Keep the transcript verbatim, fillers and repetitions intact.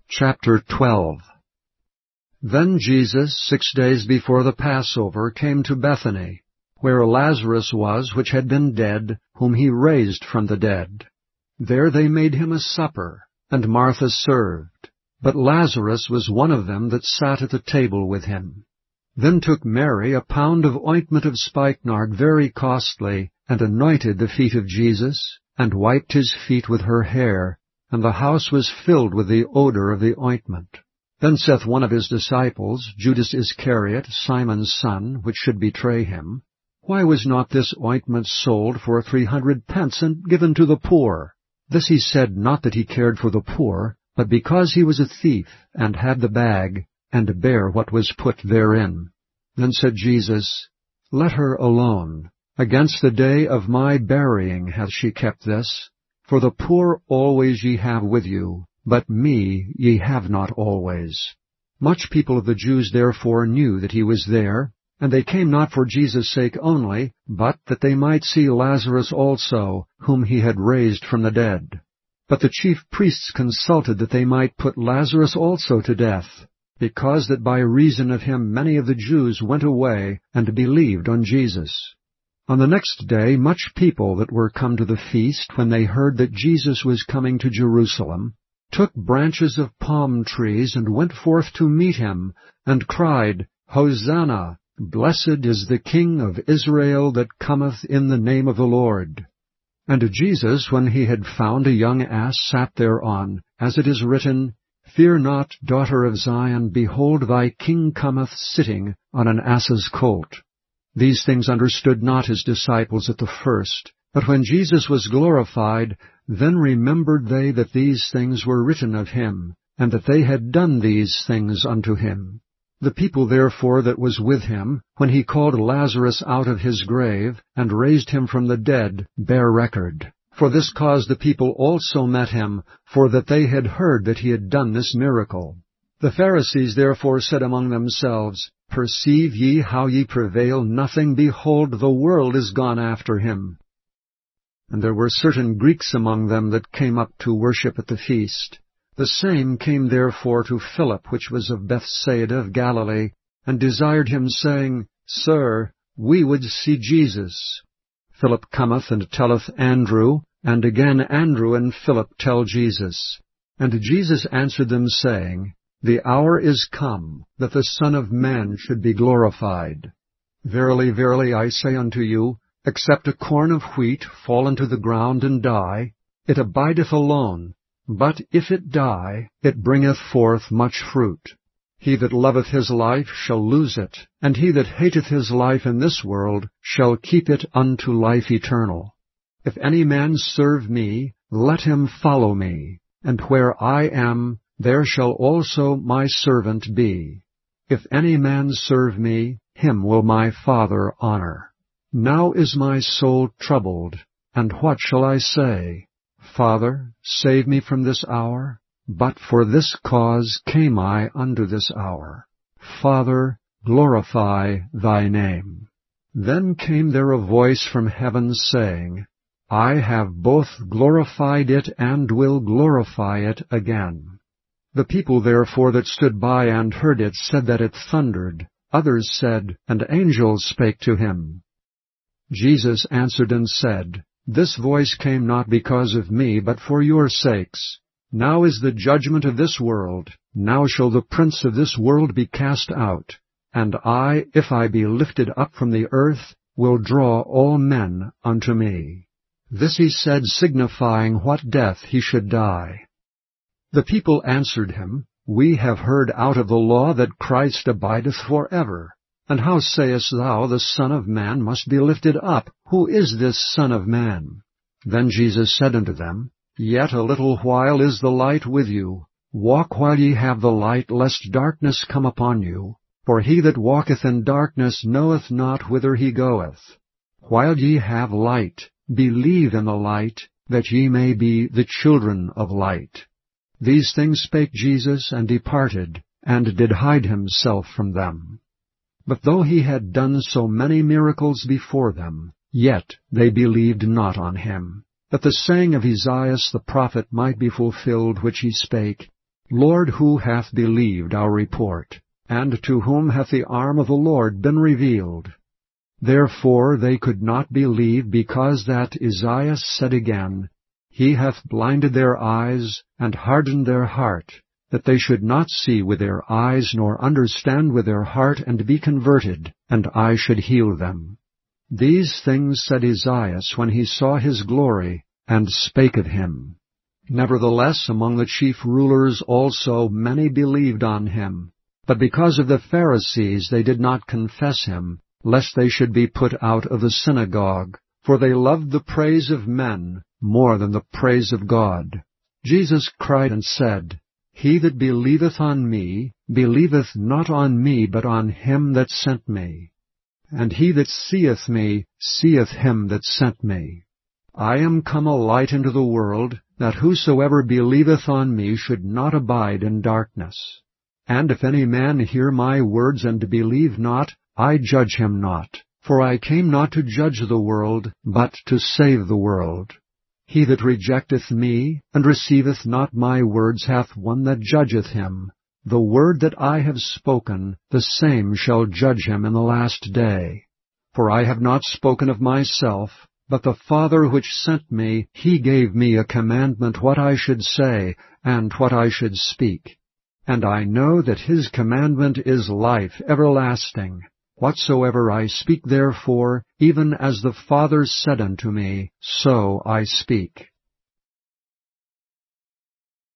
Chapter twelve. Then Jesus, six days before the Passover, came to Bethany, where Lazarus was, which had been dead, whom he raised from the dead. There they made him a supper, and Martha served. But Lazarus was one of them that sat at the table with him. Then took Mary a pound of ointment of spikenard very costly, and anointed the feet of Jesus, and wiped his feet with her hair, and the house was filled with the odor of the ointment. Then saith one of his disciples, Judas Iscariot, Simon's son, which should betray him, Why was not this ointment sold for three hundred pence, and given to the poor? This he said not that he cared for the poor, but because he was a thief, and had the bag, and bare what was put therein. Then said Jesus, Let her alone. Against the day of my burying hath she kept this. For the poor always ye have with you, but me ye have not always. Much people of the Jews therefore knew that he was there, and they came not for Jesus' sake only, but that they might see Lazarus also, whom he had raised from the dead. But the chief priests consulted that they might put Lazarus also to death, because that by reason of him many of the Jews went away and believed on Jesus. On the next day much people that were come to the feast, when they heard that Jesus was coming to Jerusalem, took branches of palm trees, and went forth to meet him, and cried, Hosanna! Blessed is the King of Israel that cometh in the name of the Lord. And Jesus, when he had found a young ass, sat thereon, as it is written, Fear not, daughter of Zion, behold, thy King cometh sitting on an ass's colt. These things understood not his disciples at the first, but when Jesus was glorified, then remembered they that these things were written of him, and that they had done these things unto him. The people therefore that was with him, when he called Lazarus out of his grave, and raised him from the dead, bear record. For this cause the people also met him, for that they had heard that he had done this miracle. The Pharisees therefore said among themselves, Perceive ye how ye prevail nothing? Behold, the world is gone after him. And there were certain Greeks among them that came up to worship at the feast. The same came therefore to Philip, which was of Bethsaida of Galilee, and desired him, saying, Sir, we would see Jesus. Philip cometh and telleth Andrew, and again Andrew and Philip tell Jesus. And Jesus answered them, saying, The hour is come, that the Son of Man should be glorified. Verily, verily, I say unto you, except a corn of wheat fall into the ground and die, it abideth alone. But if it die, it bringeth forth much fruit. He that loveth his life shall lose it, and he that hateth his life in this world shall keep it unto life eternal. If any man serve me, let him follow me, and where I am, there shall also my servant be. If any man serve me, him will my Father honor. Now is my soul troubled, and what shall I say? Father, save me from this hour. But for this cause came I unto this hour. Father, glorify thy name. Then came there a voice from heaven, saying, I have both glorified it and will glorify it again. The people therefore that stood by and heard it said that it thundered. Others said, An angel spake to him. Jesus answered and said, This voice came not because of me, but for your sakes. Now is the judgment of this world. Now shall the prince of this world be cast out. And I, if I be lifted up from the earth, will draw all men unto me. This he said, signifying what death he should die. The people answered him, We have heard out of the law that Christ abideth for ever. And how sayest thou, the Son of Man must be lifted up? Who is this Son of Man? Then Jesus said unto them, Yet a little while is the light with you. Walk while ye have the light, lest darkness come upon you. For he that walketh in darkness knoweth not whither he goeth. While ye have light, believe in the light, that ye may be the children of light. These things spake Jesus, and departed, and did hide himself from them. But though he had done so many miracles before them, yet they believed not on him, that the saying of Esaias the prophet might be fulfilled, which he spake, Lord, who hath believed our report? And to whom hath the arm of the Lord been revealed? Therefore they could not believe, because that Esaias said again, He hath blinded their eyes, and hardened their heart, that they should not see with their eyes, nor understand with their heart, and be converted, and I should heal them. These things said Esaias when he saw his glory, and spake of him. Nevertheless, among the chief rulers also many believed on him. But because of the Pharisees they did not confess him, lest they should be put out of the synagogue. For they loved the praise of men more than the praise of God. Jesus cried and said, He that believeth on me, believeth not on me, but on him that sent me. And he that seeth me, seeth him that sent me. I am come a light into the world, that whosoever believeth on me should not abide in darkness. And if any man hear my words and believe not, I judge him not. For I came not to judge the world, but to save the world. He that rejecteth me, and receiveth not my words, hath one that judgeth him. The word that I have spoken, the same shall judge him in the last day. For I have not spoken of myself, but the Father which sent me, he gave me a commandment what I should say, and what I should speak. And I know that his commandment is life everlasting. Whatsoever I speak therefore, even as the Father said unto me, so I speak.